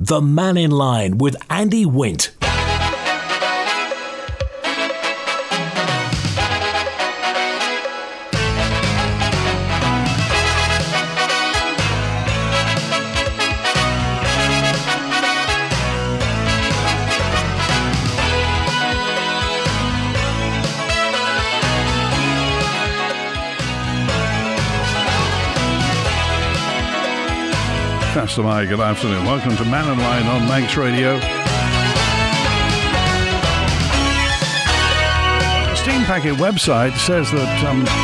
The Man in Line with Andy Wint. Hi, good afternoon. Welcome to Man and Line on Manx Radio. The Steam Packet website says that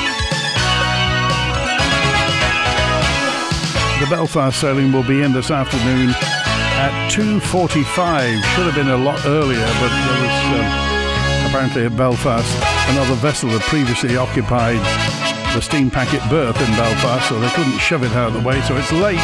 the Belfast sailing will be in this afternoon at 2:45. Should have been a lot earlier, but there was apparently at Belfast another vessel had previously occupied the Steam Packet berth in Belfast, so they couldn't shove it out of the way, so it's late.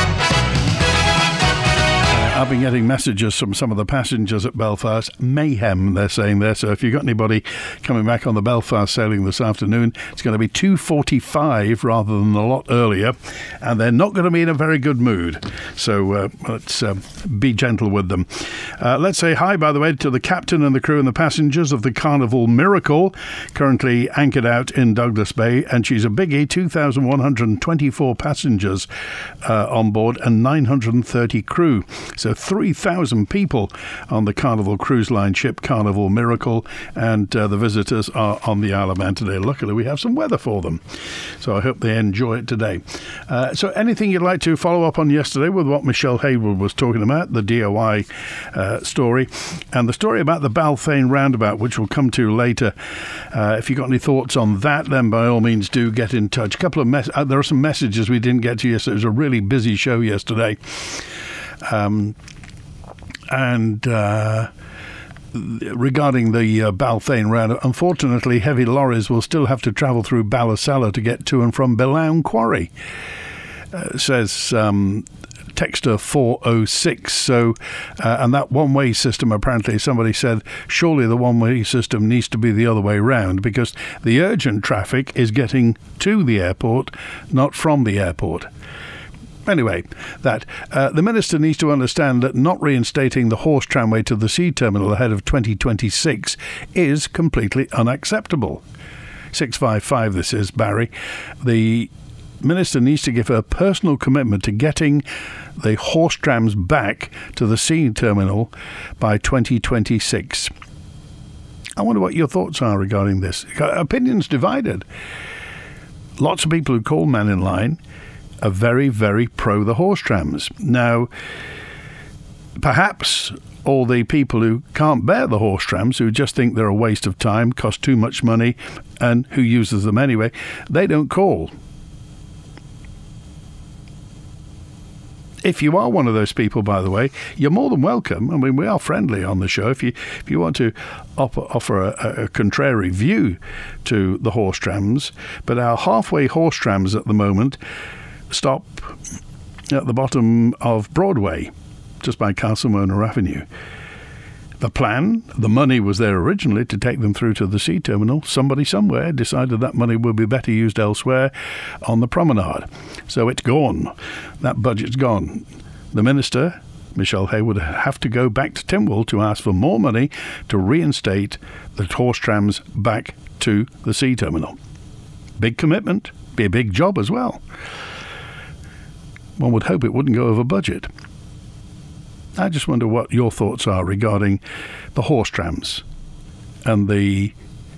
I've been getting messages from some of the passengers at Belfast. Mayhem, they're saying there. So if you've got anybody coming back on the Belfast sailing this afternoon, it's going to be 2:45 rather than a lot earlier. And they're not going to be in a very good mood. So let's be gentle with them. Let's say hi, by the way, to the captain and the crew and the passengers of the Carnival Miracle, currently anchored out in Douglas Bay. And she's a biggie, 2,124 passengers on board and 930 crew. So 3,000 people on the Carnival Cruise Line ship Carnival Miracle, and the visitors are on the Isle of Man today. Luckily, we have some weather for them, so I hope they enjoy it today. So anything you'd like to follow up on yesterday with what Michelle Hayward was talking about, the DOI story, and the story about the Balfane roundabout, which we'll come to later. If you've got any thoughts on that, then by all means do get in touch. There are some messages we didn't get to yesterday. It was a really busy show yesterday. Regarding the Balfane round, unfortunately, heavy lorries will still have to travel through Ballasalla to get to and from Belown Quarry, says Texter 406. So, and that one-way system, apparently, somebody said, surely the one-way system needs to be the other way round because the urgent traffic is getting to the airport, not from the airport. Anyway, the Minister needs to understand that not reinstating the horse tramway to the sea terminal ahead of 2026 is completely unacceptable. 655, this is Barry. The Minister needs to give her personal commitment to getting the horse trams back to the sea terminal by 2026. I wonder what your thoughts are regarding this. Opinions divided. Lots of people who call Man in Line are very, very pro the horse trams. Now, perhaps all the people who can't bear the horse trams, who just think they're a waste of time, cost too much money, and who uses them anyway, they don't call. If you are one of those people, by the way, you're more than welcome. I mean, we are friendly on the show. If you want to offer a contrary view to the horse trams, but our halfway horse trams at the moment stop at the bottom of Broadway, just by Castlemona Avenue. The plan, the money was there originally to take them through to the sea terminal. Somebody somewhere decided that money would be better used elsewhere on the promenade. So it's gone. That budget's gone. The Minister, Michelle Hayward, would have to go back to Tynwald to ask for more money to reinstate the horse trams back to the sea terminal. Big commitment, be a big job as well. One would hope it wouldn't go over budget. I just wonder what your thoughts are regarding the horse trams and the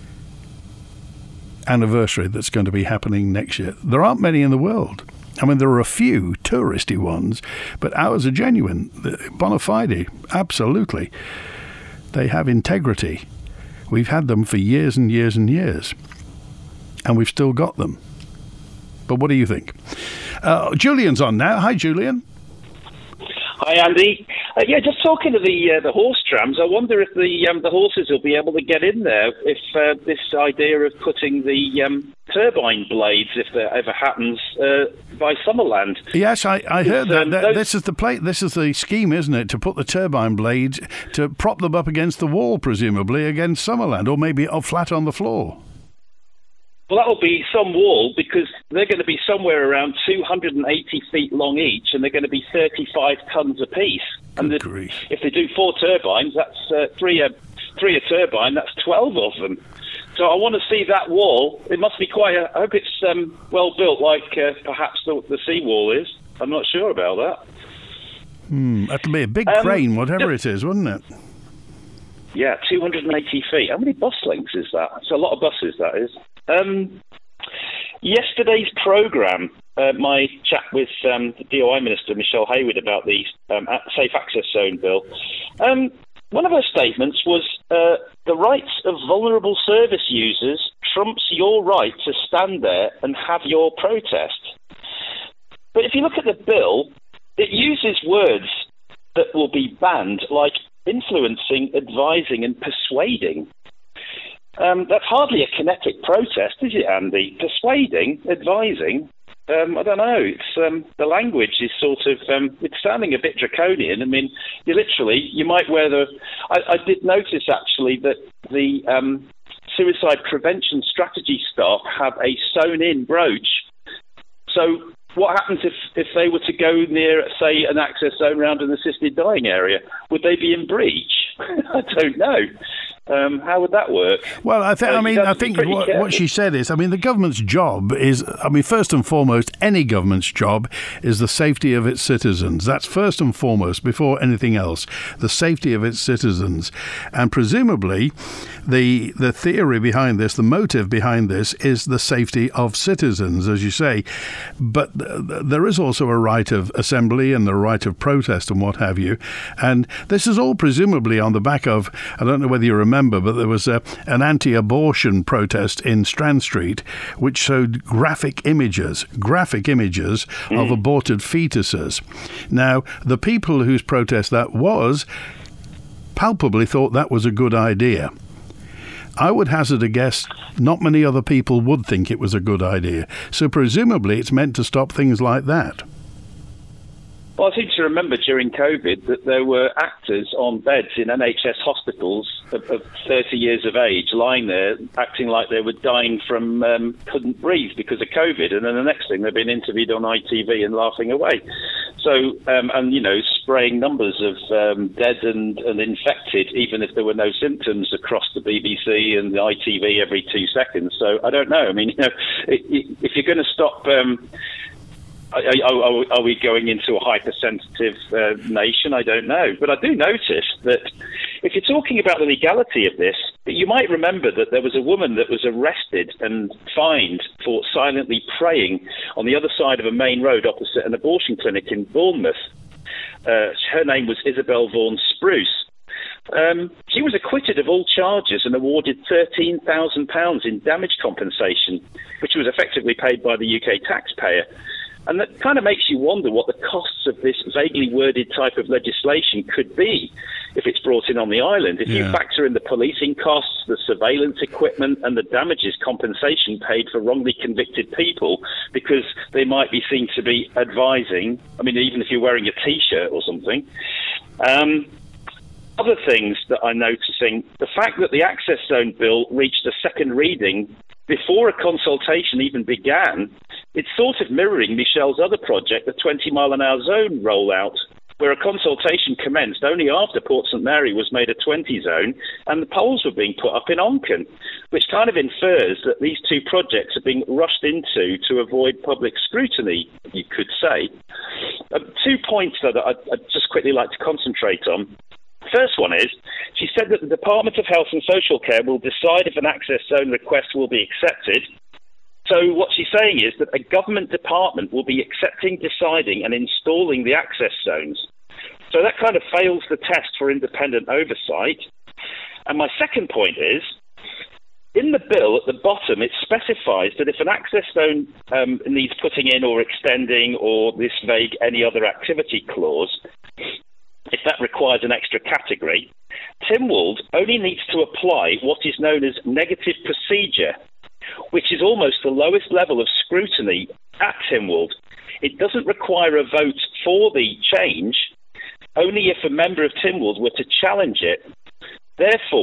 anniversary that's going to be happening next year. There aren't many in the world. I mean, there are a few touristy ones, but ours are genuine, bona fide, absolutely. They have integrity. We've had them for years and years and years, and we've still got them. But what do you think? Julian's on now. Hi, Julian. Hi, Andy. Just talking to the horse trams, I wonder if the horses will be able to get in there if this idea of putting the turbine blades, if that ever happens, by Summerland. Yes, I heard that. This is the scheme, isn't it? To put the turbine blades, to prop them up against the wall, presumably, against Summerland, or maybe flat on the floor. Well, that'll be some wall, because they're going to be somewhere around 280 feet long each, and they're going to be 35 tons apiece. And if they do 4 turbines, that's three a turbine. That's 12 of them. So I want to see that wall. It must be quite. I hope it's well built, like perhaps the seawall is. I'm not sure about that. That'll be a big crane, whatever it is, wouldn't it? Yeah, 280 feet. How many bus lengths is that? It's a lot of buses, that is. Yesterday's programme, my chat with the DOI Minister, Michelle Hayward, about the Safe Access Zone bill, one of her statements was, the rights of vulnerable service users trumps your right to stand there and have your protest. But if you look at the bill, it uses words that will be banned, like influencing, advising and persuading. That's hardly a kinetic protest, is it, Andy? Persuading, advising, I don't know. It's the language is sort of it's sounding a bit draconian. I mean, you might wear the. I did notice actually that the suicide prevention strategy staff have a sewn-in brooch. So what happens if they were to go near, say, an access zone around an assisted dying area? Would they be in breach? I don't know. How would that work? Well, I think what she said is, the government's job is, first and foremost, any government's job is the safety of its citizens. That's first and foremost, before anything else, the safety of its citizens. And presumably, the theory behind this, the motive behind this, is the safety of citizens, as you say. But there is also a right of assembly and the right of protest and what have you. And this is all presumably on the back of, I don't know whether you remember, but there was an anti-abortion protest in Strand Street which showed graphic images of aborted fetuses. Now, the people whose protest that was palpably thought that was a good idea. I would hazard a guess not many other people would think it was a good idea. So presumably it's meant to stop things like that. Well, I seem to remember during COVID that there were actors on beds in NHS hospitals of 30 years of age lying there acting like they were dying from couldn't breathe because of COVID, and then the next thing they've been interviewed on ITV and laughing away. So, spraying numbers of dead and infected, even if there were no symptoms, across the BBC and the ITV every 2 seconds. So I don't know. If you're going to stop... Are we going into a hypersensitive nation? I don't know. But I do notice that if you're talking about the legality of this, you might remember that there was a woman that was arrested and fined for silently praying on the other side of a main road opposite an abortion clinic in Bournemouth. Her name was Isabel Vaughan Spruce. She was acquitted of all charges and awarded £13,000 in damage compensation, which was effectively paid by the UK taxpayer. And that kind of makes you wonder what the costs of this vaguely worded type of legislation could be if it's brought in on the island. If you factor in the policing costs, the surveillance equipment, and the damages compensation paid for wrongly convicted people because they might be seen to be advising, even if you're wearing a T-shirt or something. Other things that I'm noticing, the fact that the Access Zone bill reached a second reading before a consultation even began, it's sort of mirroring Michelle's other project, the 20-mile-an-hour zone rollout, where a consultation commenced only after Port St Mary was made a 20 zone and the poles were being put up in Onken, which kind of infers that these two projects are being rushed into to avoid public scrutiny, you could say. 2 points, though, that I'd just quickly like to concentrate on. First one is, she said that the Department of Health and Social Care will decide if an access zone request will be accepted. So what she's saying is that a government department will be accepting, deciding and installing the access zones. So that kind of fails the test for independent oversight. And my second point is, in the bill at the bottom, it specifies that if an access zone needs putting in or extending or this vague any other activity clause, if that requires an extra category, Tynwald only needs to apply what is known as negative procedure, which is almost the lowest level of scrutiny at Tynwald. It doesn't require a vote for the change, only if a member of Tynwald were to challenge it. Therefore,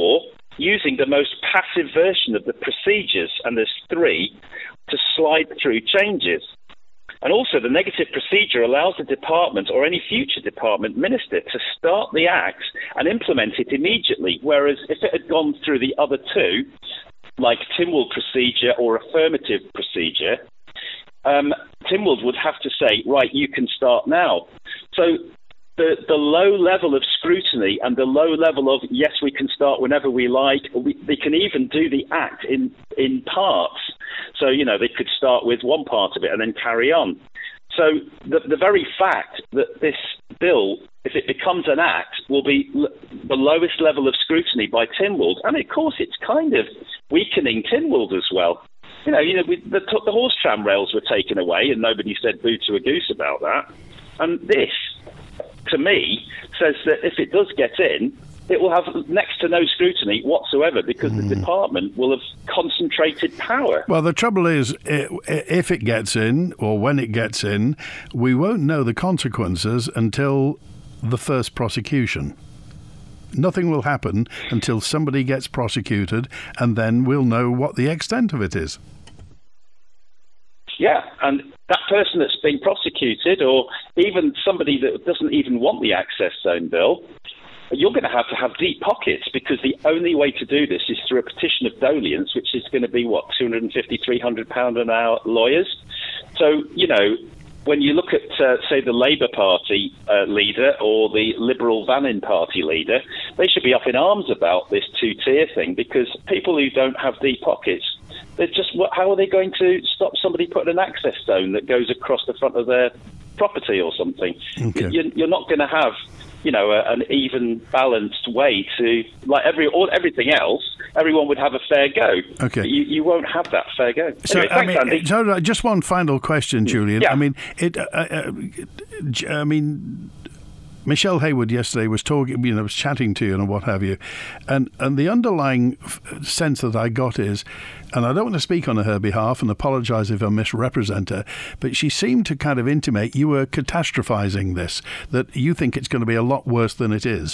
using the most passive version of the procedures, and there's 3, to slide through changes. And also, the negative procedure allows the department or any future department minister to start the act and implement it immediately, whereas if it had gone through the other 2, like Tynwald procedure or affirmative procedure, Tynwald would have to say, right, you can start now. So the low level of scrutiny and the low level of, yes, we can start whenever we like, they can even do the act in parts. So, they could start with one part of it and then carry on. So the very fact that this bill, if it becomes an act, will be the lowest level of scrutiny by Tynwald. And, of course, it's kind of weakening Tynwald as well. The horse tram rails were taken away and nobody said boo to a goose about that. And this, to me, says that if it does get in, it will have next to no scrutiny whatsoever because the department will have concentrated power. Well, the trouble is, if it gets in, or when it gets in, we won't know the consequences until the first prosecution. Nothing will happen until somebody gets prosecuted, and then we'll know what the extent of it is. Yeah, and that person that's being prosecuted, or even somebody that doesn't even want the access zone bill, you're going to have deep pockets, because the only way to do this is through a petition of dolience, which is going to be, £250, £300 an hour lawyers. So, when you look at, say, the Labour Party leader or the Liberal Vannin Party leader, they should be up in arms about this 2-tier thing, because people who don't have deep pockets, how are they going to stop somebody putting an access zone that goes across the front of their property or something? Okay. You're not going to have, an even balanced way to, like everything else, everyone would have a fair go. Okay. You won't have that fair go. So, anyway, thanks, Andy. Just one final question, Julian. Yeah. Michelle Hayward yesterday was talking, was chatting to you and what have you, and the underlying sense that I got is, and I don't want to speak on her behalf and apologise if I misrepresent her, but she seemed to kind of intimate you were catastrophising this, that you think it's going to be a lot worse than it is.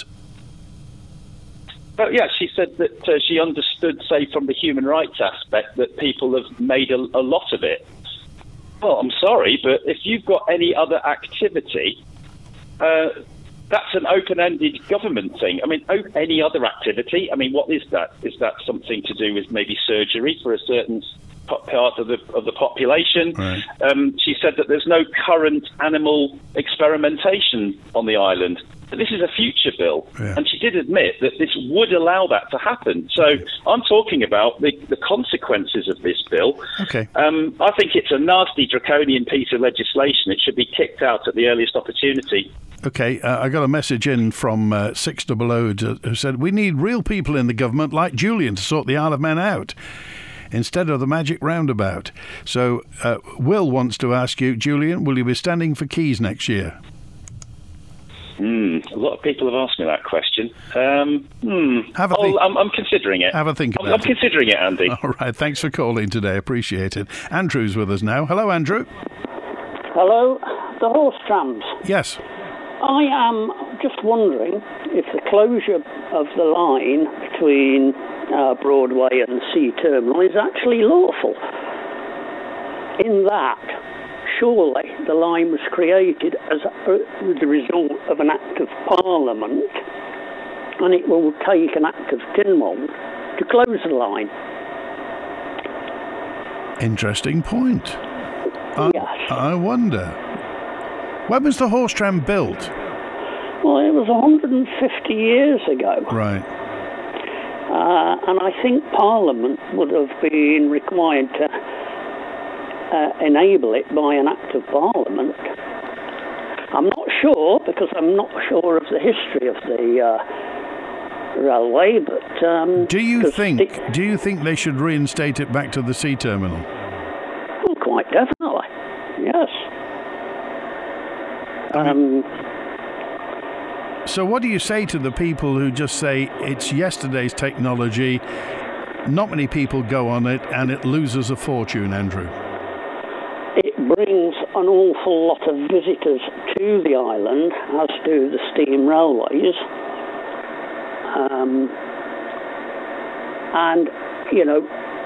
Well, yeah, she said that she understood, say, from the human rights aspect, that people have made a lot of it. Well, I'm sorry, but if you've got any other activity, that's an open-ended government thing. I mean, any other activity? I mean, what is that? Is that something to do with maybe surgery for a certain part of the population? Right. She said that there's no current animal experimentation on the island. But this is a future bill, and she did admit that this would allow that to happen. So I'm talking about the consequences of this bill. Okay. I think it's a nasty, draconian piece of legislation. It should be kicked out at the earliest opportunity. Okay, I got a message in from 600 who said, we need real people in the government like Julian to sort the Isle of Man out instead of the magic roundabout. So Will wants to ask you, Julian, will you be standing for Keys next year? A lot of people have asked me that question. I'm considering it. Have a think about it. I'm considering it, Andy. All right, thanks for calling today. Appreciate it. Andrew's with us now. Hello, Andrew. Hello. The horse trams. Yes. I am just wondering if the closure of the line between Broadway and the Sea Terminal is actually lawful. In that, surely the line was created as the result of an act of Parliament, and it will take an act of Tynwald to close the line. Interesting point. Yes. I wonder. When was the horse tram built? Well, it was 150 years ago. Right. And I think Parliament would have been required to enable it by an act of Parliament. I'm not sure, because I'm not sure of the history of the railway, but... Do you think they should reinstate it back to the sea terminal? Well, quite definitely, yes. So what do you say to the people who just say it's yesterday's technology, not many people go on it, and it loses a fortune, Andrew? It brings an awful lot of visitors to the island, as do the steam railways. And, you know,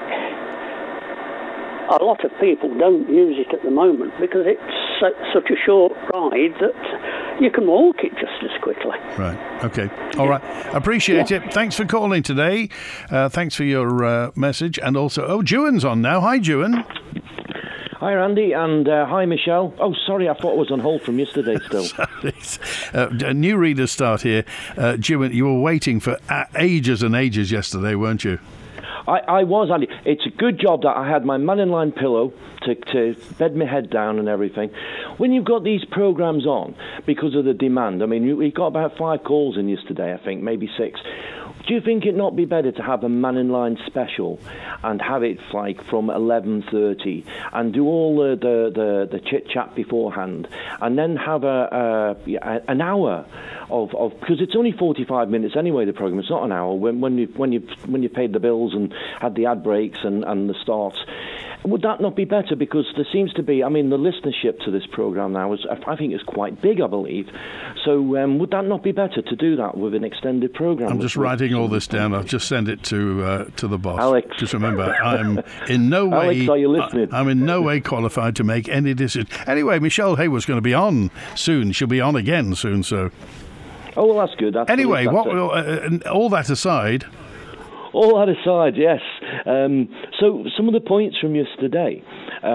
a lot of people don't use it at the moment because it's such a short ride that you can walk it just as quickly. Right. Okay. All right. Appreciate it. Thanks for calling today. Thanks for your message. And also, Juan's on now. Hi, Juan. Hi, Randy, and hi, Michelle. Oh, sorry, I thought I was on hold from yesterday still. New readers start here. Juan, you were waiting for ages and ages yesterday, weren't you? I was, Andy. It's a good job that I had my man-in-line pillow to bed my head down and everything. When you've got these programmes on, because of the demand, I mean, we got about 5 calls in yesterday, I think, maybe 6. Do you think it'd not be better to have a man-in-line special and have it like from 11:30 and do all the chit-chat beforehand and then have an hour of because it's only 45 minutes anyway, the programme. It's not an hour when you paid the bills and had the ad breaks and the starts. Would that not be better? Because there seems to be, I mean, the listenership to this programme now I think is quite big, I believe. So would that not be better to do that with an extended programme? I'm just writing all this down. I'll just send it to the boss. Alex. Just remember, I'm in no way. Alex, are you listening? I'm in no way qualified to make any decision. Anyway, Michelle Haywood's going to be on soon. She'll be on again soon. So. Oh, well, that's good. Anyway, all that aside. All that aside, yes. So some of the points from yesterday,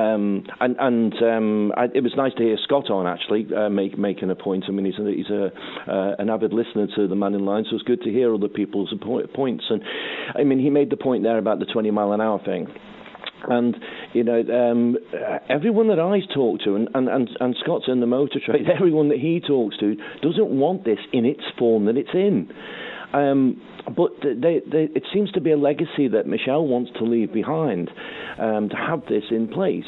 it was nice to hear Scott on actually making a point. I mean, he's an avid listener to the Man in Line, so it's good to hear other people's points. And I mean, he made the point there about the 20 mile an hour thing. And, you know, everyone that I talk to, and Scott's in the motor trade, everyone that he talks to doesn't want this in its form that it's in. But it seems to be a legacy that Michelle wants to leave behind, to have this in place.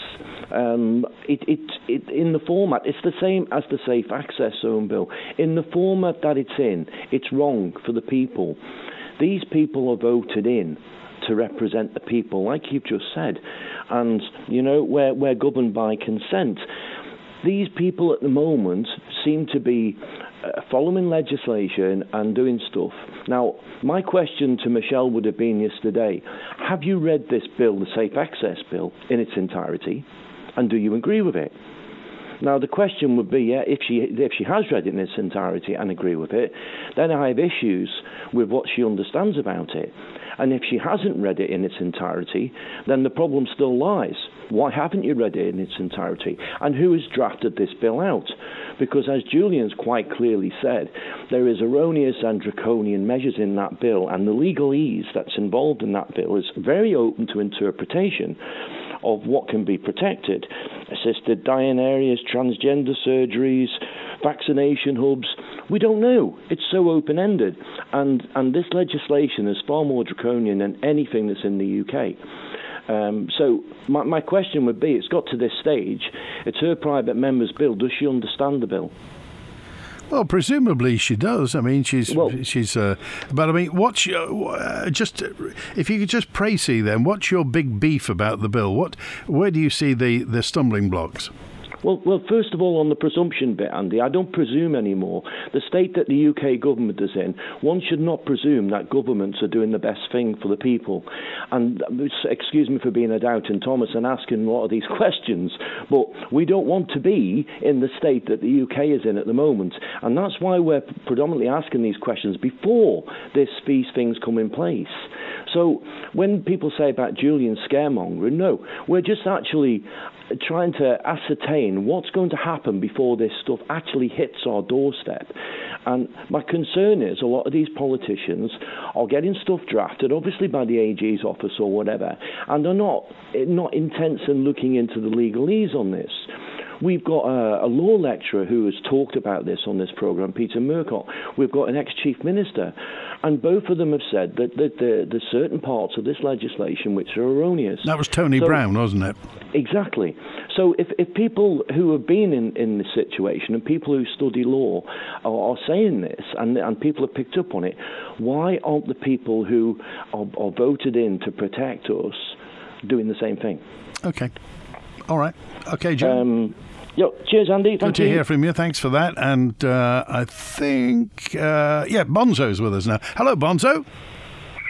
It in the format, it's the same as the Safe Access Zone bill. In the format that it's in, it's wrong for the people. These people are voted in to represent the people, like you've just said. And, you know, we're governed by consent. These people at the moment seem to be following legislation and doing stuff. Now, my question to Michelle would have been yesterday, have you read this bill, the Safe Access Bill, in its entirety, and do you agree with it? Now, the question would be, if she has read it in its entirety and agree with it, then I have issues with what she understands about it. And if she hasn't read it in its entirety, then the problem still lies. Why haven't you read it in its entirety? And who has drafted this bill out? Because as Julian's quite clearly said, there is erroneous and draconian measures in that bill, and the legalese that's involved in that bill is very open to interpretation of what can be protected. Assisted dying areas, transgender surgeries, vaccination hubs. We don't know. It's so open-ended. And this legislation is far more draconian than anything that's in the UK. So my question would be, it's got to this stage, it's her private member's bill. Does she understand the bill? Well, presumably she does. I mean, she's. But I mean, what's your, just if you could just précis then, what's your big beef about the bill? Where do you see the stumbling blocks? Well, first of all, on the presumption bit, Andy, I don't presume anymore. The state that the UK government is in, one should not presume that governments are doing the best thing for the people. And excuse me for being a doubting Thomas and asking a lot of these questions, but we don't want to be in the state that the UK is in at the moment. And that's why we're predominantly asking these questions before these things come in place. So when people say about Julian scaremongering, no, we're just actually trying to ascertain what's going to happen before this stuff actually hits our doorstep. And my concern is a lot of these politicians are getting stuff drafted, obviously by the AG's office or whatever, and are not intense in looking into the legalese on this. We've got a law lecturer who has talked about this on this programme, Peter Murcott. We've got an ex-chief minister. And both of them have said that there's certain parts of this legislation which are erroneous. That was Tony Brown, wasn't it? Exactly. So if people who have been in this situation and people who study law are saying this and people have picked up on it, why aren't the people who are voted in to protect us doing the same thing? Okay. All right. Okay, Joe. Cheers, Andy. Good to hear from you. Thanks for that. And I think, Bonzo's with us now. Hello, Bonzo.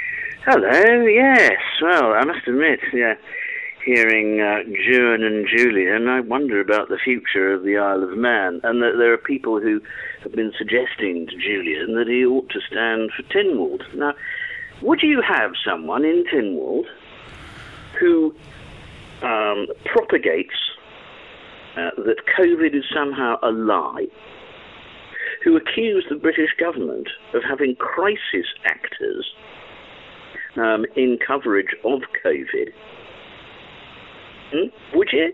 Hello, yes. Well, I must admit, hearing Juan and Julian, I wonder about the future of the Isle of Man, and that there are people who have been suggesting to Julian that he ought to stand for Tynwald. Now, would you have someone in Tynwald who propagates that COVID is somehow a lie, who accuse the British government of having crisis actors in coverage of COVID? Would you?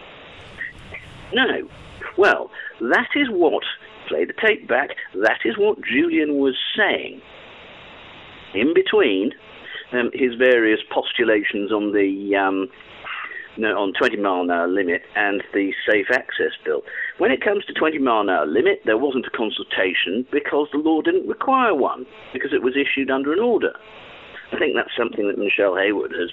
No. Well, that is what, play the tape back, that is what Julian was saying in between his various postulations on the on 20 mile an hour limit and the Safe Access Bill. When it comes to 20 mile an hour limit, there wasn't a consultation because the law didn't require one, because it was issued under an order. I think that's something that Michelle Hayward has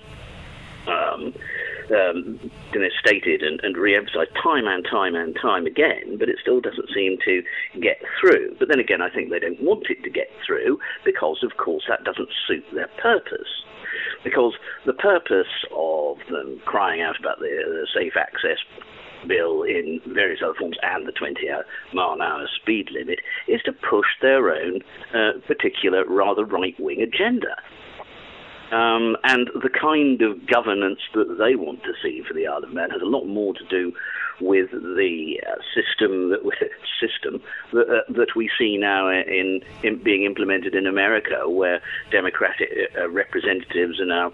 stated and re-emphasised time and time again, but it still doesn't seem to get through. But then again, I think they don't want it to get through because, of course, that doesn't suit their purpose. Because the purpose of them crying out about the Safe Access Bill in various other forms and the 20 mile an hour speed limit is to push their own particular rather right-wing agenda. And the kind of governance that they want to see for the Isle of Man has a lot more to do with the system that we see now in being implemented in America, where Democratic representatives are now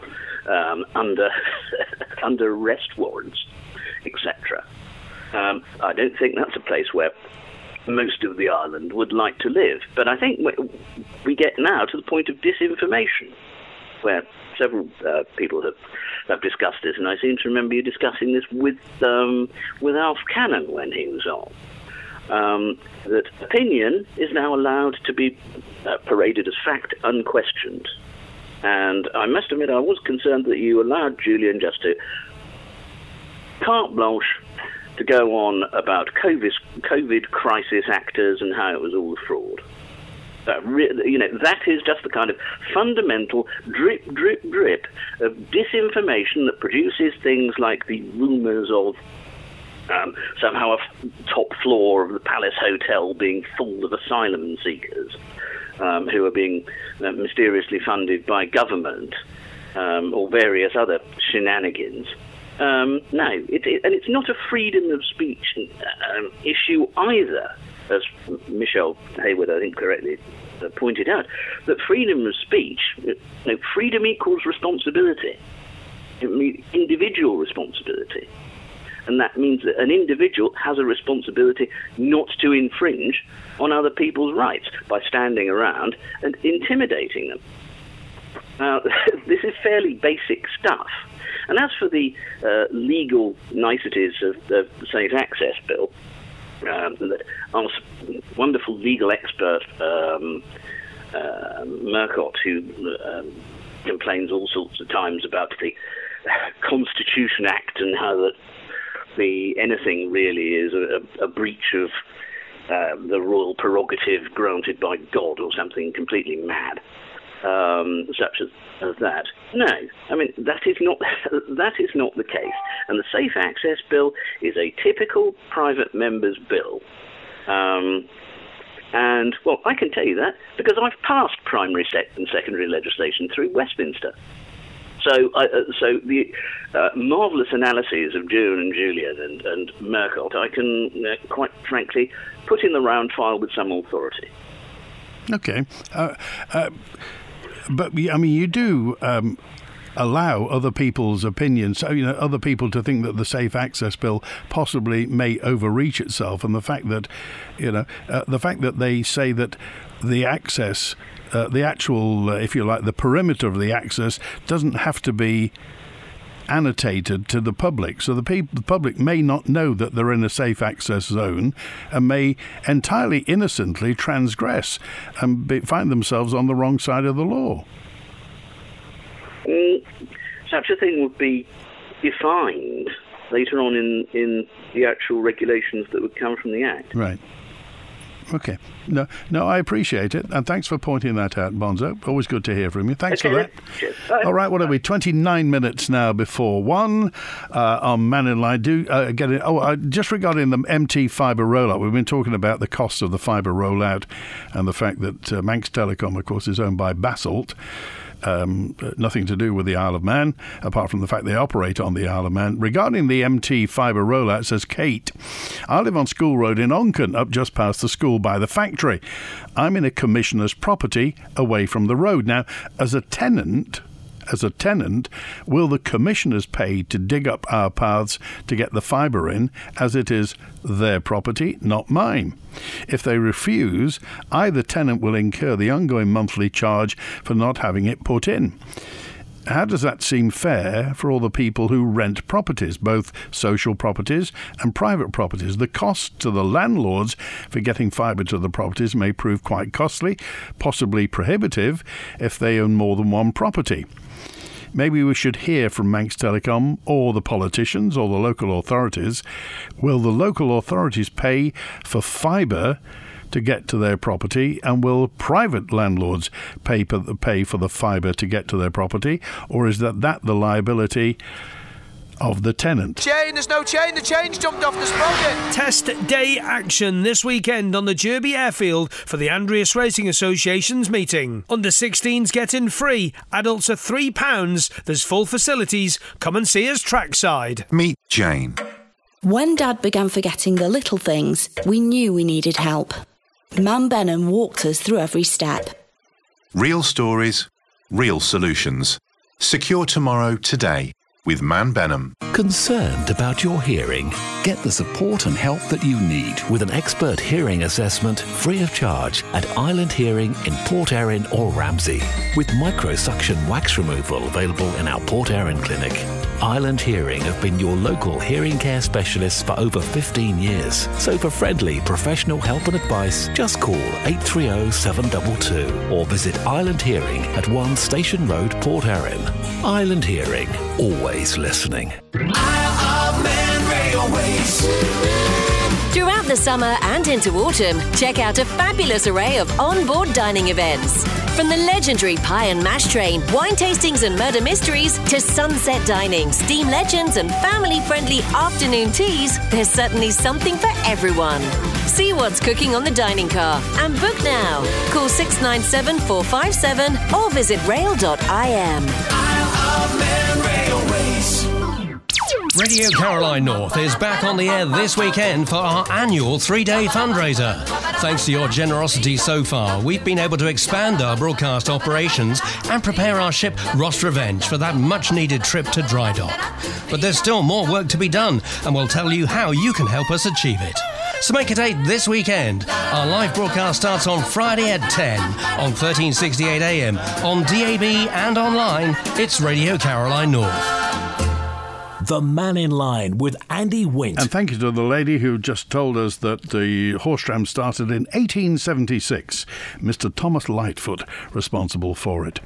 under arrest warrants, etc. I don't think that's a place where most of the island would like to live. But I think we get now to the point of disinformation, where several people have discussed this, and I seem to remember you discussing this with Alf Cannon when he was on. That opinion is now allowed to be paraded as fact unquestioned. And I must admit I was concerned that you allowed Julian just to carte blanche to go on about COVID crisis actors and how it was all a fraud. That is just the kind of fundamental drip, drip, drip of disinformation that produces things like the rumours of somehow a top floor of the Palace Hotel being full of asylum seekers who are being mysteriously funded by government or various other shenanigans. No, and it's not a freedom of speech issue either, as Michelle Hayward, I think, correctly pointed out, that freedom of speech, freedom equals responsibility. It means individual responsibility. And that means that an individual has a responsibility not to infringe on other people's rights by standing around and intimidating them. Now, this is fairly basic stuff. And as for the legal niceties of the Safe Access Bill, that our wonderful legal expert Murcott, who complains all sorts of times about the Constitution Act and how anything really is a breach of the royal prerogative granted by God or something completely mad, such as that. No, I mean that is not the case. And the Safe Access Bill is a typical private member's bill. And well, I can tell you that because I've passed primary and secondary legislation through Westminster. So the marvellous analyses of June and Julian and Murcott, I can quite frankly put in the round file with some authority. Okay. But, I mean, you do allow other people's opinions, other people to think that the Safe Access Bill possibly may overreach itself, and the fact that, they say that the access, the actual, if you like, the perimeter of the access doesn't have to be annotated to the public, so the public may not know that they're in a safe access zone and may entirely innocently transgress and find themselves on the wrong side of the law. Such a thing would be defined later on in the actual regulations that would come from the Act. Right. Okay. No, I appreciate it, and thanks for pointing that out, Bonzo. Always good to hear from you. Thanks for that. Cheers. All right, what are we? 29 minutes now before 1 on Man in Line. Just regarding the MT fibre rollout, we've been talking about the cost of the fibre rollout and the fact that Manx Telecom, of course, is owned by Basalt. Nothing to do with the Isle of Man, apart from the fact they operate on the Isle of Man. Regarding the MT fibre rollout, says Kate, I live on School Road in Onken, up just past the school by the factory. I'm in a commissioner's property away from the road. Now, as a tenant, will the commissioners pay to dig up our paths to get the fibre in, as it is their property, not mine? If they refuse, either tenant will incur the ongoing monthly charge for not having it put in. How does that seem fair for all the people who rent properties, both social properties and private properties? The cost to the landlords for getting fibre to the properties may prove quite costly, possibly prohibitive, if they own more than one property. Maybe we should hear from Manx Telecom or the politicians or the local authorities. Will the local authorities pay for fibre to get to their property, and will private landlords pay for the fibre to get to their property, or is that the liability of the tenant? Chain, there's no chain. The chain's jumped off the sprocket. Test day action this weekend on the Derby Airfield for the Andreas Racing Association's meeting. Under 16s get in free. Adults are £3. There's full facilities. Come and see us trackside. Meet Jane. When Dad began forgetting the little things, we knew we needed help. Man Benham walked us through every step. Real stories, real solutions. Secure tomorrow today with Man Benham. Concerned about your hearing? Get the support and help that you need with an expert hearing assessment free of charge at Island Hearing in Port Erin or Ramsey, with microsuction wax removal available in our Port Erin clinic. Island Hearing have been your local hearing care specialists for over 15 years. So for friendly professional help and advice, just call 830 722 or visit Island Hearing at 1 Station Road, Port Erin. Island Hearing, always listening. Isle of Man Railways. Throughout the summer and into autumn, check out a fabulous array of on-board dining events. From the legendary pie and mash train, wine tastings and murder mysteries, to sunset dining, steam legends and family-friendly afternoon teas, there's certainly something for everyone. See what's cooking on the dining car and book now. Call 697 457 or visit rail.im. Isle of Man Railways. Radio Caroline North is back on the air this weekend for our annual 3-day fundraiser. Thanks to your generosity so far, we've been able to expand our broadcast operations and prepare our ship Ross Revenge for that much-needed trip to dry dock. But there's still more work to be done, and we'll tell you how you can help us achieve it. So make a date this weekend. Our live broadcast starts on Friday at 10 on 1368 AM, on DAB and online. It's Radio Caroline North. The Man in Line with Andy Wint. And thank you to the lady who just told us that the horse tram started in 1876. Mr. Thomas Lightfoot, responsible for it.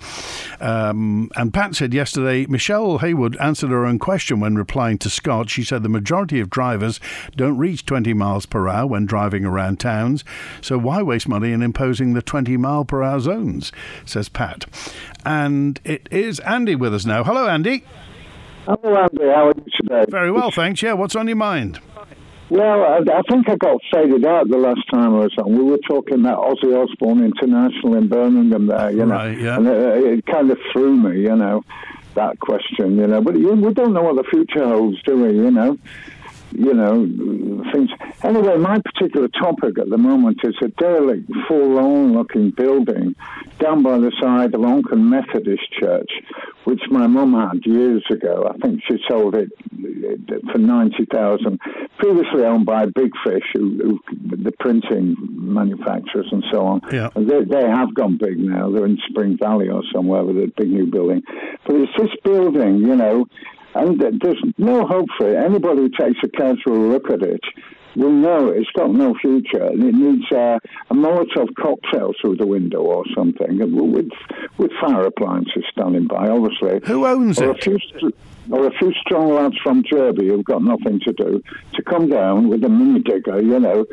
And Pat said yesterday, Michelle Haywood answered her own question when replying to Scott. She said the majority of drivers don't reach 20 miles per hour when driving around towns, so why waste money in imposing the 20 mile per hour zones, says Pat. And it is Andy with us now. Hello, Andy. Hello, Andy. How are you today? Very well, thanks. Yeah, what's on your mind? Well, I think I got faded out the last time I was on. We were talking about Ozzy Osbourne International in Birmingham there, you know. Right, yeah. And it kind of threw me, you know, that question, you know. But we don't know what the future holds, do we, you know? You know, things. Anyway, my particular topic at the moment is a derelict, forlorn-looking building down by the side of Onken Methodist Church, which my mum had years ago. I think she sold it for $90,000. Previously owned by Big Fish, who the printing manufacturers and so on. Yeah. They have gone big now. They're in Spring Valley or somewhere with a big new building. But it's this building, you know. And there's no hope for it. Anybody who takes a casual look at it will know it's got no future, and it needs a Molotov cocktail through the window or something, with fire appliances standing by, obviously. Who owns it? Or a few strong lads from Derby who've got nothing to do to come down with a mini digger, you know,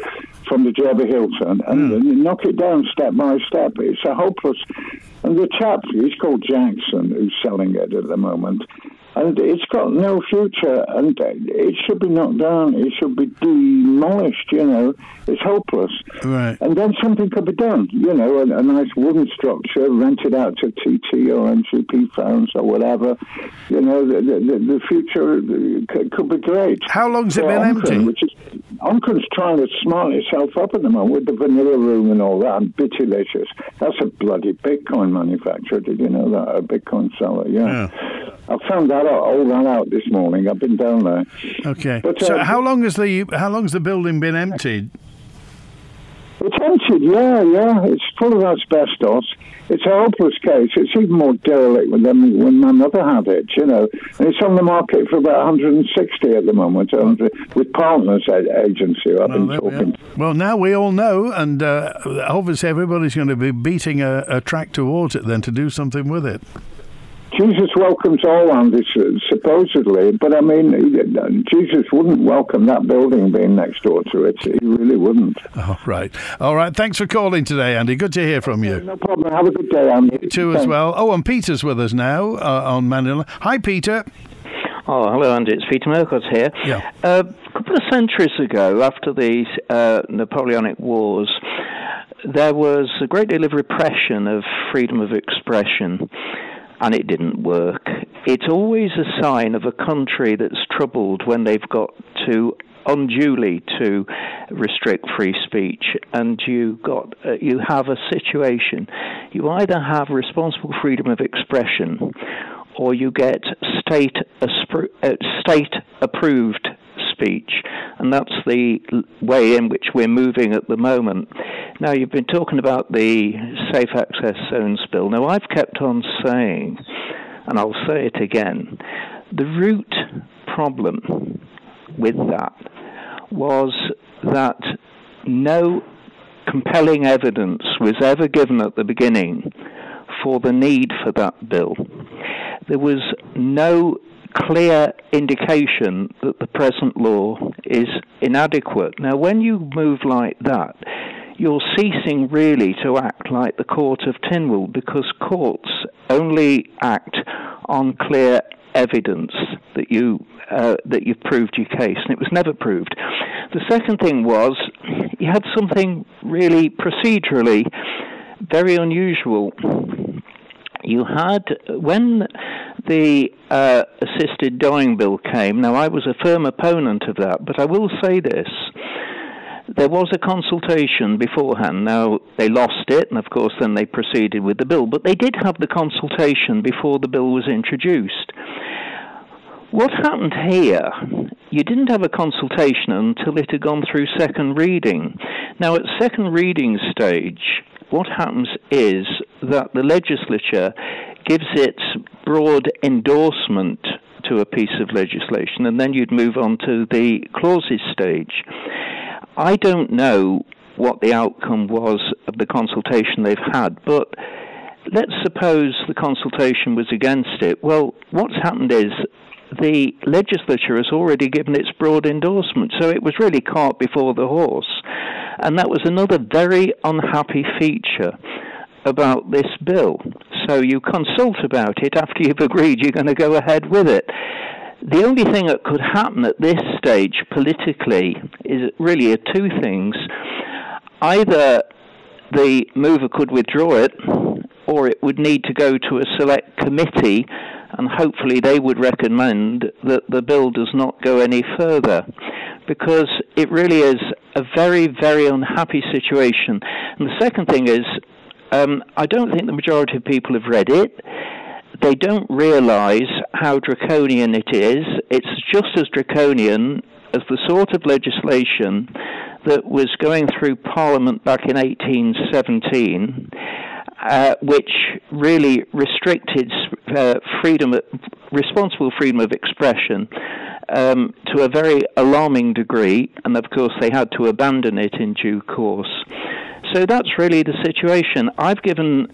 from the Derby Hilton and knock it down step by step. It's a hopeless... And the chap, he's called Jackson, who's selling it at the moment, and it's got no future, and it should be knocked down. It should be demolished, It's hopeless. Right. And then something could be done, a nice wooden structure, rented out to TT or NGP firms or whatever. The future could be great. How long's it been empty? Onken's trying to smart itself up at the moment with the vanilla room and all that, and Bittylicious. That's a bloody Bitcoin manufacturer. Did you know that? A Bitcoin seller, yeah. I found all that out this morning. I've been down there. Okay. But, so how long has the building been emptied? It's emptied, yeah. It's full of asbestos. It's a hopeless case. It's even more derelict than when my mother had it, And it's on the market for about 160 at the moment, with Partners Agency. I've been talking. Well, now we all know, and obviously everybody's going to be beating a track towards it then to do something with it. Jesus welcomes all, Andy, supposedly, but I mean, Jesus wouldn't welcome that building being next door to it. He really wouldn't. Oh, right. All right. Thanks for calling today, Andy. Good to hear from you. No problem. Have a good day, Andy. You too, as well. Oh, and Peter's with us now on Manila. Hi, Peter. Oh, hello, Andy. It's Peter Merkos here. Yeah. A couple of centuries ago, after the Napoleonic Wars, there was a great deal of repression of freedom of expression, and it didn't work. It's always a sign of a country that's troubled when they've got to unduly to restrict free speech, and you have a situation. You either have responsible freedom of expression, or you get state-approved speech, and that's the way in which we're moving at the moment. Now, you've been talking about the Safe Access Zones bill. Now, I've kept on saying, and I'll say it again, the root problem with that was that no compelling evidence was ever given at the beginning for the need for that bill. There was no clear indication that the present law is inadequate. Now, when you move like that, you're ceasing really to act like the Court of Tynwald, because courts only act on clear evidence that you've proved your case, and it was never proved. The second thing was you had something really procedurally very unusual. You had, when the assisted dying bill came, now I was a firm opponent of that, but I will say this. There was a consultation beforehand. Now, they lost it, and of course then they proceeded with the bill, but they did have the consultation before the bill was introduced. What happened here, you didn't have a consultation until it had gone through second reading. Now, at second reading stage, what happens is that the legislature gives its broad endorsement to a piece of legislation, and then you'd move on to the clauses stage. I don't know what the outcome was of the consultation they've had, but let's suppose the consultation was against it. Well, what's happened is the legislature has already given its broad endorsement, so it was really cart before the horse. And that was another very unhappy feature about this bill. So you consult about it after you've agreed you're going to go ahead with it. The only thing that could happen at this stage politically is really two things. Either the mover could withdraw it, or it would need to go to a select committee, and hopefully they would recommend that the bill does not go any further, because it really is a very, very unhappy situation. And the second thing is, I don't think the majority of people have read it. They don't realise how draconian it is. It's just as draconian as the sort of legislation that was going through Parliament back in 1817, which really restricted responsible freedom of expression to a very alarming degree, and of course they had to abandon it in due course. So that's really the situation. I've done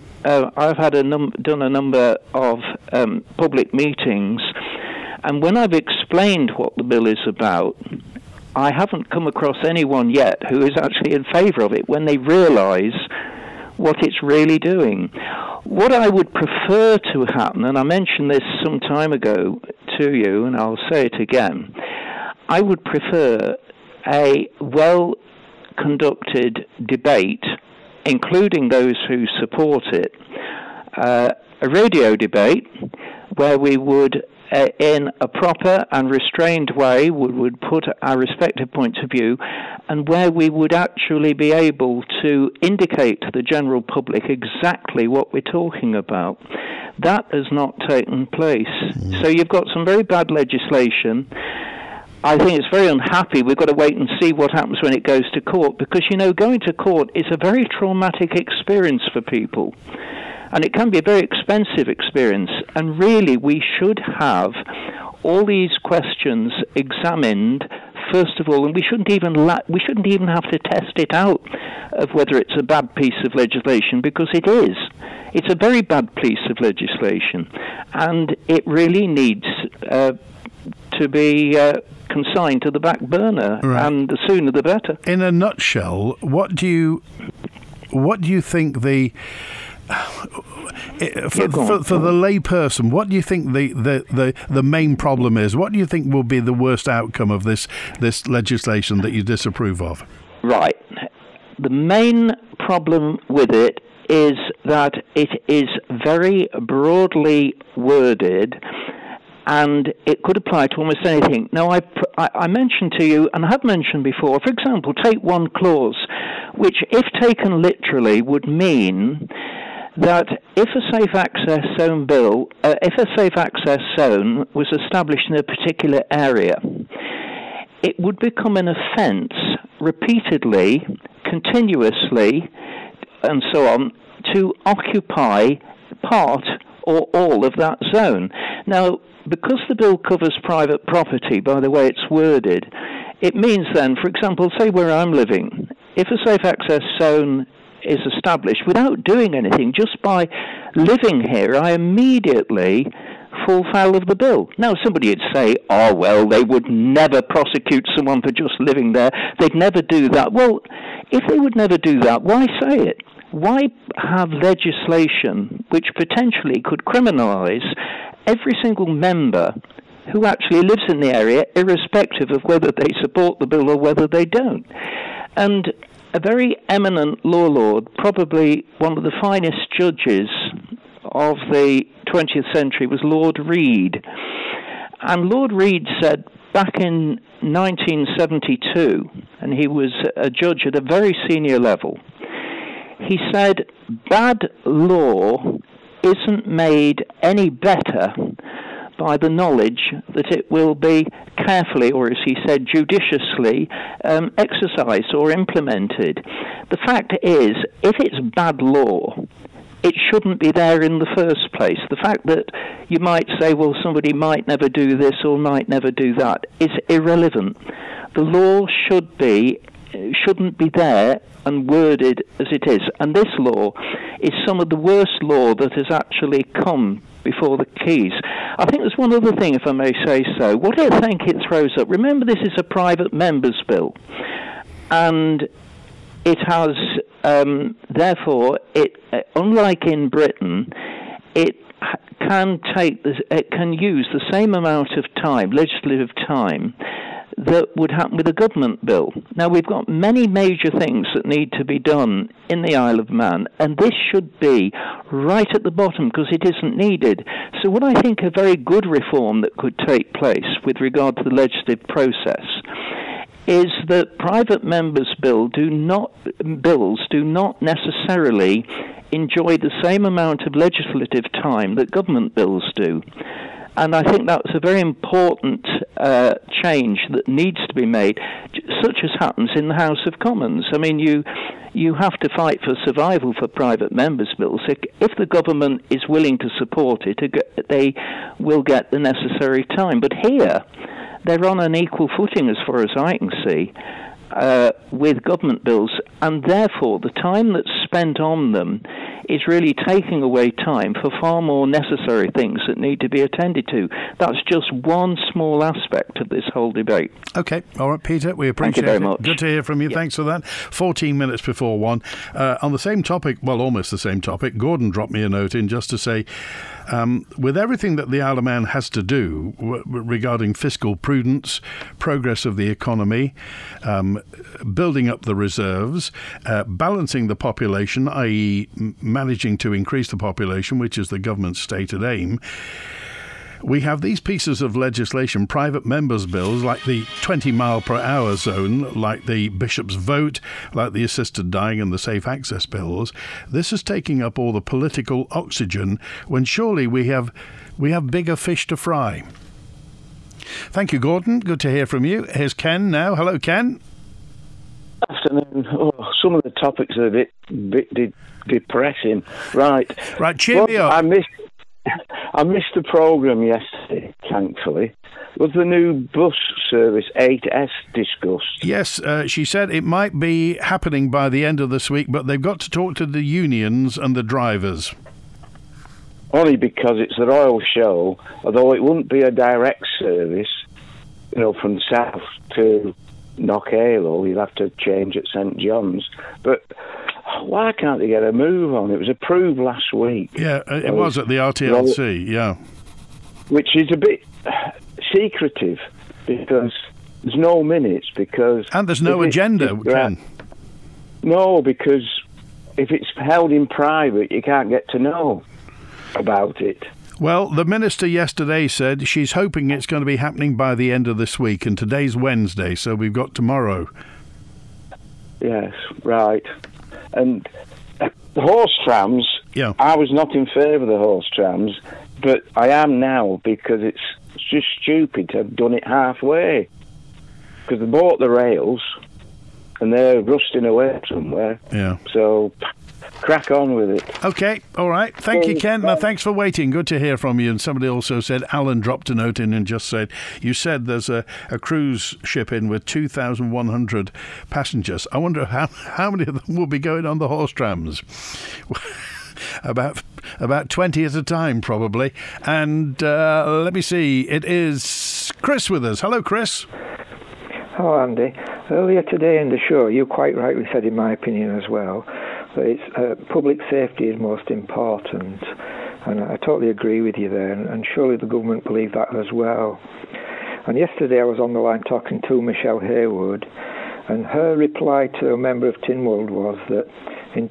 a number of public meetings, and when I've explained what the bill is about, I haven't come across anyone yet who is actually in favour of it when they realise what it's really doing. What I would prefer to happen, and I mentioned this some time ago to you, and I'll say it again, I would prefer a well-conducted debate, including those who support it, a radio debate where we would, in a proper and restrained way, would put our respective points of view, and where we would actually be able to indicate to the general public exactly what we're talking about. That has not taken place. So you've got some very bad legislation. I think it's very unhappy. We've got to wait and see what happens when it goes to court, because, going to court is a very traumatic experience for people. And it can be a very expensive experience. And really, we should have all these questions examined first of all, and we shouldn't even have to test it out of whether it's a bad piece of legislation, because it is. It's a very bad piece of legislation, and it really needs to be consigned to the back burner, right. And the sooner the better. In a nutshell, what do you think the for the lay person, what do you think the main problem is? What do you think will be the worst outcome of this legislation that you disapprove of? Right. The main problem with it is that it is very broadly worded, and it could apply to almost anything. Now, I mentioned to you, and I have mentioned before, for example, take one clause, which, if taken literally, would mean that if a safe access zone was established in a particular area, it would become an offence repeatedly, continuously, and so on, to occupy part or all of that zone. Now, because the bill covers private property, by the way it's worded, it means then, for example, say where I'm living, if a safe access zone is established without doing anything, just by living here, I immediately fall foul of the bill. Now, somebody would say, oh, well, they would never prosecute someone for just living there. They'd never do that. Well, if they would never do that, why say it? Why have legislation which potentially could criminalise every single member who actually lives in the area, irrespective of whether they support the bill or whether they don't? And a very eminent law lord, probably one of the finest judges of the 20th century, was Lord Reed. And Lord Reed said back in 1972, and he was a judge at a very senior level, he said, bad law isn't made any better by the knowledge that it will be carefully, or as he said, judiciously exercised or implemented. The fact is, if it's bad law, it shouldn't be there in the first place. The fact that you might say, well, somebody might never do this or might never do that is irrelevant. The law shouldn't be there and worded as it is. And this law is some of the worst law that has actually come before the keys. I think there's one other thing, if I may say so. What I think it throws up, remember this is a private member's bill, and it has, therefore, unlike in Britain, it can use the same amount of time, legislative time, that would happen with a government bill. Now, we've got many major things that need to be done in the Isle of Man, and this should be right at the bottom because it isn't needed. So what I think a very good reform that could take place with regard to the legislative process is that private members' bills do not necessarily enjoy the same amount of legislative time that government bills do. And I think that's a very important change that needs to be made, such as happens in the House of Commons. I mean, you have to fight for survival for private members' bills. If the government is willing to support it, they will get the necessary time. But here, they're on an equal footing, as far as I can see, with government bills, and therefore the time that's spent on them is really taking away time for far more necessary things that need to be attended to. That's just one small aspect of this whole debate. Okay, all right, Peter, we appreciate it. Thank you very much. Good to hear from you. Yeah. Thanks for that. 14 minutes before 1. On the same topic, well, almost the same topic, Gordon dropped me a note in just to say, with everything that the Isle of Man has to do regarding fiscal prudence, progress of the economy, building up the reserves, balancing the population, i.e. managing to increase the population, which is the government's stated aim, we have these pieces of legislation, private members' bills, like the 20-mile-per-hour zone, like the Bishop's Vote, like the assisted dying and the safe access bills. This is taking up all the political oxygen when surely we have bigger fish to fry. Thank you, Gordon. Good to hear from you. Here's Ken now. Hello, Ken. Afternoon. Oh, some of the topics are a bit depressing. Right, cheer me up. I missed the programme yesterday, thankfully. Was the new bus service 8S discussed? Yes, she said it might be happening by the end of this week, but they've got to talk to the unions and the drivers. Only because it's the Royal Show, although it wouldn't be a direct service, from south to Knockalo, you'd have to change at St John's. But why can't they get a move on? It was approved last week. Yeah, it was at the RTLC, yeah. Which is a bit secretive because there's no minutes. And there's no agenda, Ken. No, because if it's held in private, you can't get to know about it. Well, the minister yesterday said she's hoping it's going to be happening by the end of this week, and today's Wednesday, so we've got tomorrow. Yes, right. And the horse trams, I was not in favour of the horse trams, but I am now because it's just stupid to have done it halfway. Because they bought the rails and they're rusting away somewhere. Yeah. So crack on with it. Okay, all right. Thank you, Ken. Now, thanks for waiting. Good to hear from you. And somebody also said, Alan dropped a note in and just said, you said there's a cruise ship in with 2,100 passengers. I wonder how many of them will be going on the horse trams. About 20 at a time, probably. And let me see. It is Chris with us. Hello, Chris. Hello, Andy. Earlier today in the show, you quite rightly said, in my opinion as well, that it's public safety is most important, and I totally agree with you there, and surely the government believe that as well. And yesterday I was on the line talking to Michelle Haywood, and her reply to a member of Tynwald was that in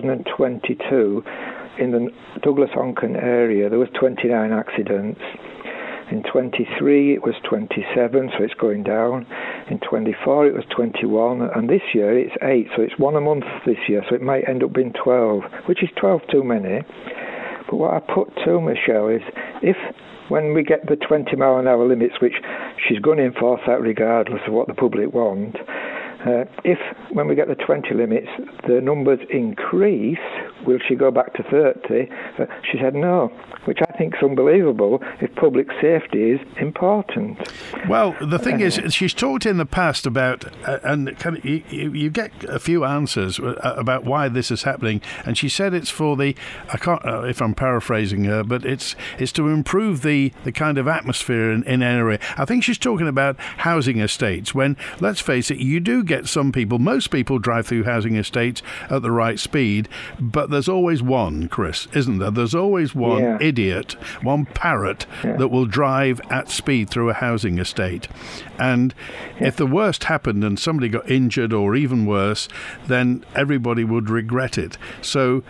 2022 in the Douglas-Onken area there was 29 accidents. In 23 it was 27, so it's going down. In 24 it was 21, and this year it's 8, so it's 1 a month this year, so it might end up being 12, which is 12 too many. But what I put to Michelle is, if when we get the 20 mile an hour limits, which she's going to enforce that regardless of what the public want, if when we get the 20 limits the numbers increase, will she go back to 30? She said no, which I think is unbelievable if public safety is important. Well, the thing is, she's talked in the past about, and you get a few answers about why this is happening, and she said it's for the, I can't, if I'm paraphrasing her, but it's to improve the kind of atmosphere in an area. I think she's talking about housing estates, when, let's face it, you do get some people, most people drive through housing estates at the right speed, but there's always one, Chris, isn't there? There's always one idiot, one parrot that will drive at speed through a housing estate. And if the worst happened and somebody got injured or even worse, then everybody would regret it. So,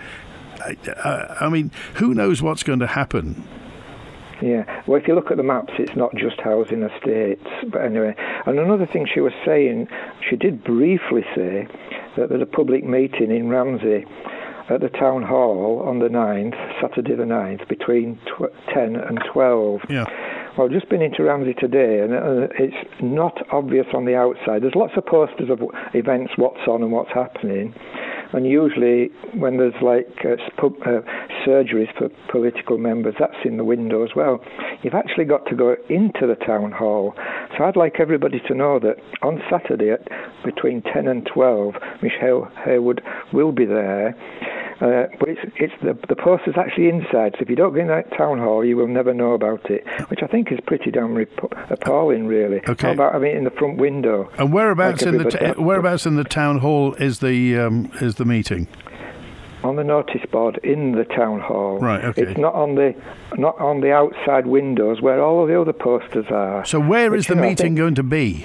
I mean, who knows what's going to happen? Yeah, well, if you look at the maps, it's not just housing estates. But anyway, and another thing she was saying, she did briefly say that there's a public meeting in Ramsey at the town hall on the 9th, Saturday the 9th, between 10 and 12. Yeah. Well, I've just been into Ramsey today, and it's not obvious on the outside. There's lots of posters of events, what's on and what's happening. And usually when there's like surgeries for political members, that's in the window as well. You've actually got to go into the town hall. So I'd like everybody to know that on Saturday at between 10 and 12, Michelle Haywood will be there. But it's the post is actually inside, so if you don't go in that town hall, you will never know about it, which I think is pretty damn appalling, really. Okay. How about having it in the front window? And whereabouts in the town hall is the meeting? On the notice board in the town hall. Right. Okay. It's not on the outside windows where all of the other posters are. So where is the meeting going to be?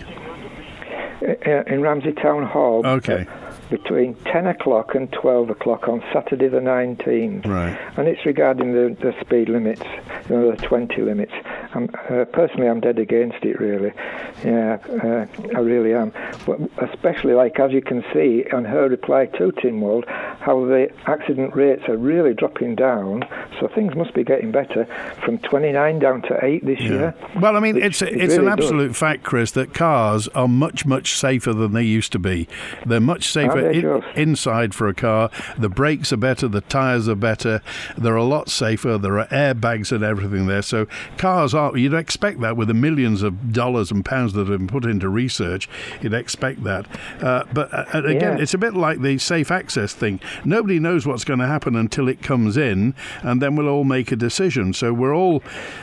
In Ramsey Town Hall. Okay. Between 10 o'clock and 12 o'clock on Saturday the 19th. Right. And it's regarding the speed limits, the 20 limits. Personally, I'm dead against it, really. Yeah, I really am. But especially, as you can see on her reply to Tynwald, how the accident rates are really dropping down, so things must be getting better, from 29 down to 8 this year. Well, I mean, it's really an absolute fact, Chris, that cars are much, much safer than they used to be. They're much safer inside for a car. The brakes are better, the tyres are better, they're a lot safer, there are airbags and everything there. So cars are, you'd expect that with the millions of dollars and pounds that have been put into research, you'd expect that. But again, it's a bit like the safe access thing. Nobody knows what's going to happen until it comes in, and then we'll all make a decision. So we're all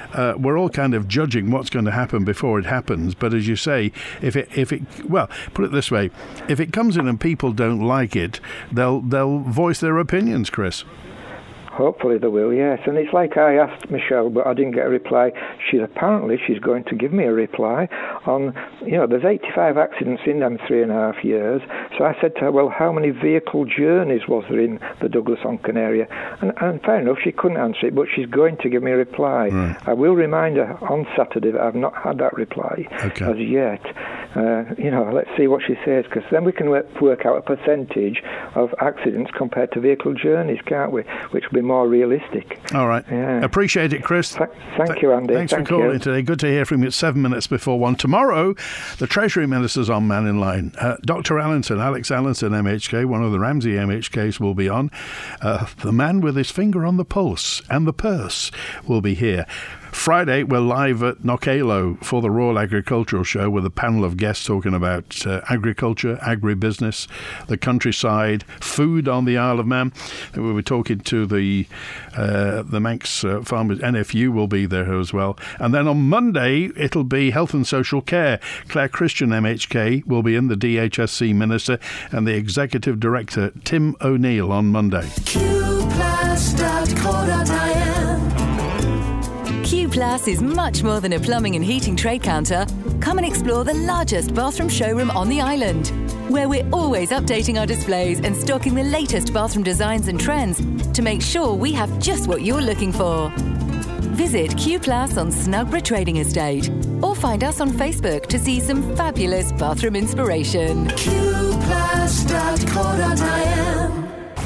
kind of judging what's going to happen before it happens. But as you say, if it well, put it this way, if it comes in and people don't like it, they'll voice their opinions, Chris. Hopefully they will, yes. And it's like I asked Michelle, but I didn't get a reply. She's going to give me a reply on, there's 85 accidents in them 3.5 years. So I said to her, well, how many vehicle journeys was there in the Douglas-Onken area? And fair enough, she couldn't answer it, but she's going to give me a reply. Right. I will remind her on Saturday that I've not had that reply as yet. Let's see what she says, because then we can work out a percentage of accidents compared to vehicle journeys, can't we? Which will be more realistic. All right. Yeah. Appreciate it, Chris. Thank you, Andy. Thanks for calling today. Good to hear from you. It's 7 minutes before 1. Tomorrow, the Treasury Minister's on Man in Line. Dr. Alex Allenson, MHK, one of the Ramsey MHKs, will be on. The man with his finger on the pulse and the purse will be here. Friday, we're live at Knockalo for the Royal Agricultural Show with a panel of guests talking about agriculture, agribusiness, the countryside, food on the Isle of Man. And we'll be talking to the Manx Farmers. NFU will be there as well. And then on Monday, it'll be Health and Social Care. Claire Christian, MHK, will be in, the DHSC Minister, and the Executive Director, Tim O'Neill, on Monday. Q Plus is much more than a plumbing and heating trade counter. Come and explore the largest bathroom showroom on the island, where we're always updating our displays and stocking the latest bathroom designs and trends to make sure we have just what you're looking for. Visit Q Plus on Snugborough Trading Estate or find us on Facebook to see some fabulous bathroom inspiration. Qplus.co.il.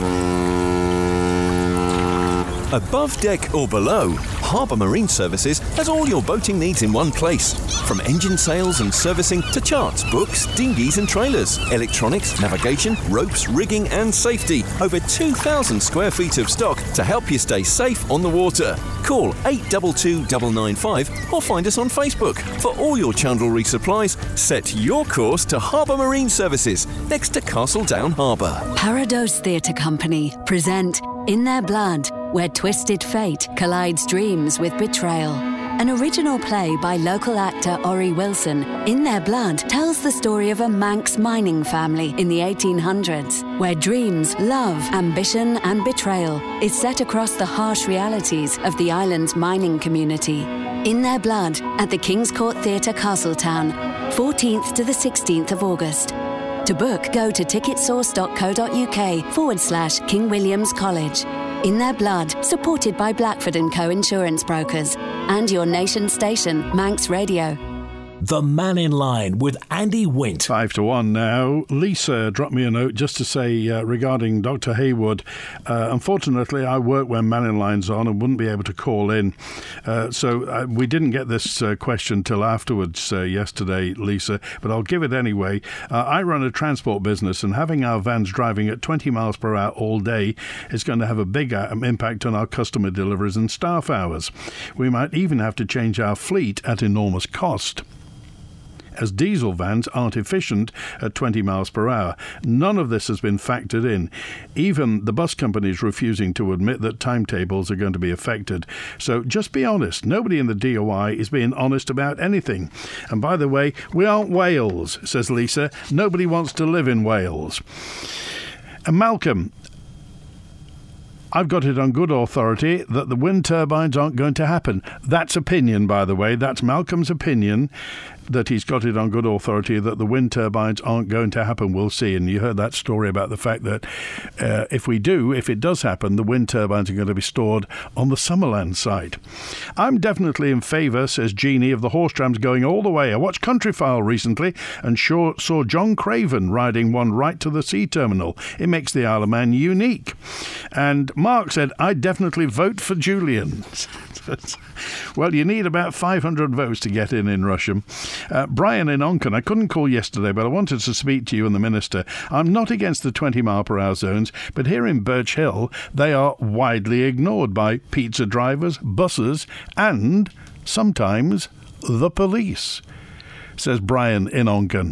Above deck or below, Harbour Marine Services has all your boating needs in one place. From engine sales and servicing to charts, books, dinghies and trailers, electronics, navigation, ropes, rigging and safety. Over 2,000 square feet of stock to help you stay safe on the water. Call 822 995 or find us on Facebook. For all your chandlery supplies, set your course to Harbour Marine Services, next to Castledown Harbour. Parados Theatre Company present In Their Blood, where twisted fate collides dreams with betrayal. An original play by local actor Ori Wilson, In Their Blood tells the story of a Manx mining family in the 1800s, where dreams, love, ambition and betrayal is set across the harsh realities of the island's mining community. In Their Blood at the King's Court Theatre, Castletown, 14th to the 16th of August. To book, go to ticketsource.co.uk/King William's College. In Their Blood, supported by Blackford & Co Insurance Brokers and your nation station, Manx Radio. The Man in Line with Andy Wint. 5 to 1 now. Lisa dropped me a note just to say regarding Dr. Haywood. Unfortunately, I work when Man in Line's on and wouldn't be able to call in. So we didn't get this question till afterwards yesterday, Lisa, but I'll give it anyway. I run a transport business, and having our vans driving at 20 miles per hour all day is going to have a big impact on our customer deliveries and staff hours. We might even have to change our fleet at enormous cost. as diesel vans aren't efficient at 20 miles per hour. None of this has been factored in. Even the bus companies refusing to admit that timetables are going to be affected. So just be honest. Nobody in the DOI is being honest about anything. And by the way, we aren't Wales, says Lisa. Nobody wants to live in Wales. And Malcolm, I've got it on good authority that the wind turbines aren't going to happen. That's opinion, by the way. That's Malcolm's opinion, that he's got it on good authority that the wind turbines aren't going to happen. We'll see. And you heard that story about the fact that if it does happen, the wind turbines are going to be stored on the Summerland site. I'm definitely in favour, says Jeannie, of the horse trams going all the way. I watched Countryfile recently and saw John Craven riding one right to the sea terminal. It makes the Isle of Man unique. And Mark said, I'd definitely vote for Julian. Well, you need about 500 votes to get in Rusham. Brian in Onken, I couldn't call yesterday, but I wanted to speak to you and the Minister. I'm not against the 20 mile per hour zones, but here in Birch Hill, they are widely ignored by pizza drivers, buses, and sometimes the police, says Brian in Onken.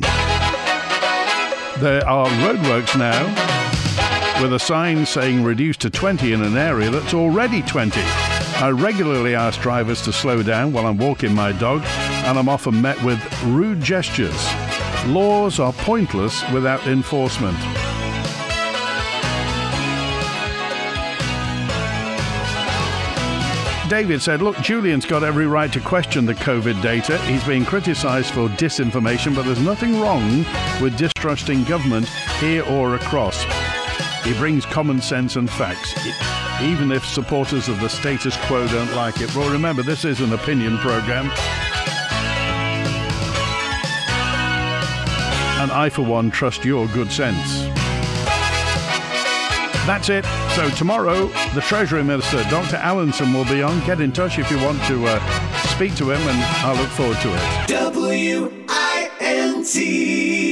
There are roadworks now with a sign saying reduced to 20 in an area that's already 20. I regularly ask drivers to slow down while I'm walking my dog, and I'm often met with rude gestures. Laws are pointless without enforcement. David said, look, Julian's got every right to question the COVID data. He's being criticised for disinformation, but there's nothing wrong with distrusting government here or across. He brings common sense and facts, even if supporters of the status quo don't like it. Well, remember, this is an opinion programme. And I, for one, trust your good sense. That's it. So tomorrow, the Treasury Minister, Dr. Allinson, will be on. Get in touch if you want to speak to him, and I look forward to it. WINT